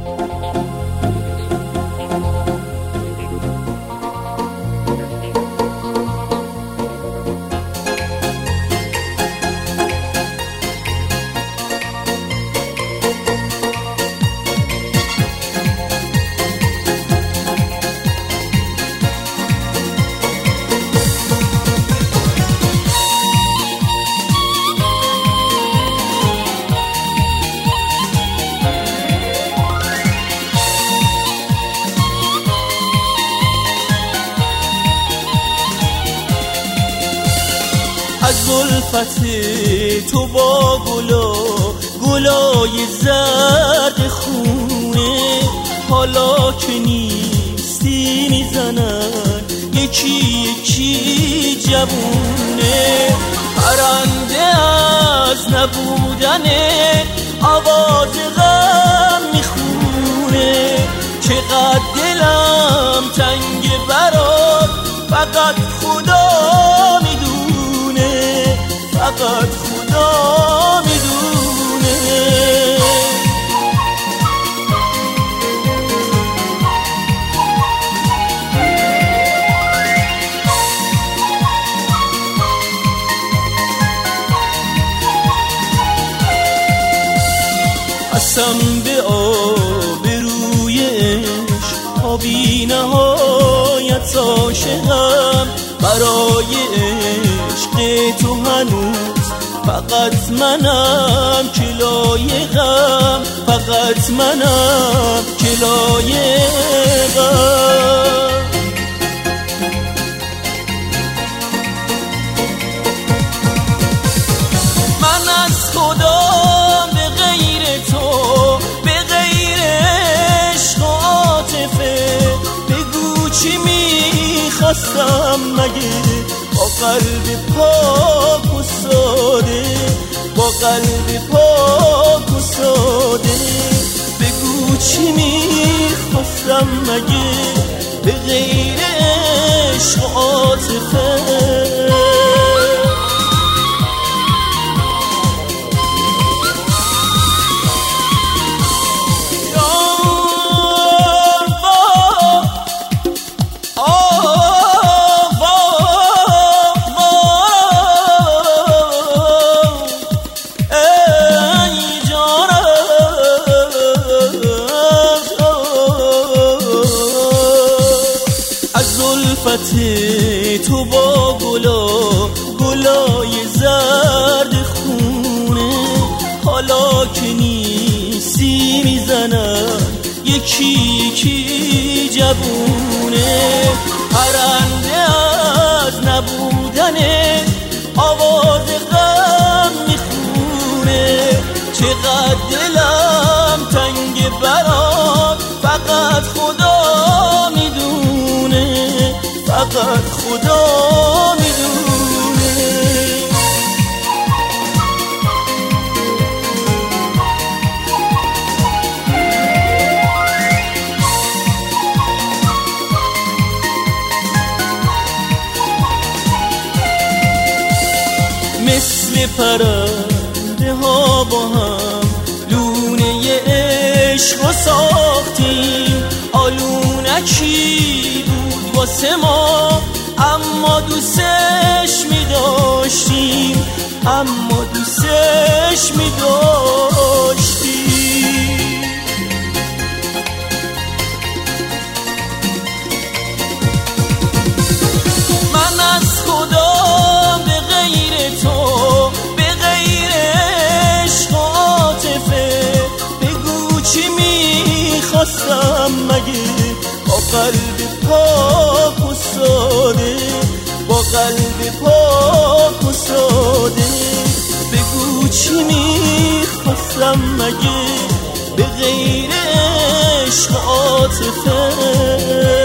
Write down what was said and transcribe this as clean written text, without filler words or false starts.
از زلفت تو با گلای زرد خونه، حالا که نیستی میزنن یکی یکی جوونه. پرنده از نبودن آواز غم میخونه، چقدر دلم تنگ برات فقط خدا میدونه، فقط خدا میدونه. قسم به آبروی عشق، آبی نهایت عاشقم، برای عشق تو هنوز فقط منم که لایقم، فقط منم که لایقم. من از خدا به غیر تو، به غیر عشق و عاطفه، بگو چی میخواستم مگه، با قلب پاک و ساده، با قلب پاک و ساده، بگو چی میخواستم مگه، به غیر عشق و عاطفه. زلفت تو با گلای زرد خونه، حالا که نیستی میزنن یکی یکی جوونه. پرنده از نبودن آواز غم میخونه، چقدر دلم تنگ برات فقط خدا میدونه، فقط خدا میدونه. مثل پرنده ها با هم لونه عشق و ساختیم، آلونکی بود واسه ما اما دوستش می‌داشتیم، اما دوستش می‌داشتیم. من از خدا به غیر تو، به غیر عشق و عاطفه، بگو چی می‌خواستم مگه، با قلب پاک و ساده، با قلب پاک و ساده، بگو چی میخواستم مگه، به غیر عشق و عاطفه.